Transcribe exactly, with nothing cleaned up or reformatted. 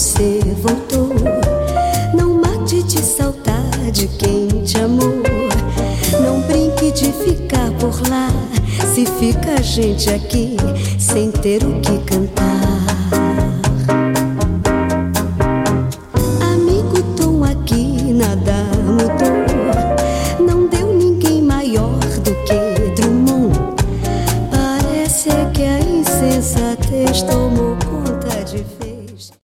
você voltou. Não mate de saudade quem te amou. Não brinque de ficar por lá, se fica a gente aqui sem ter o que cantar.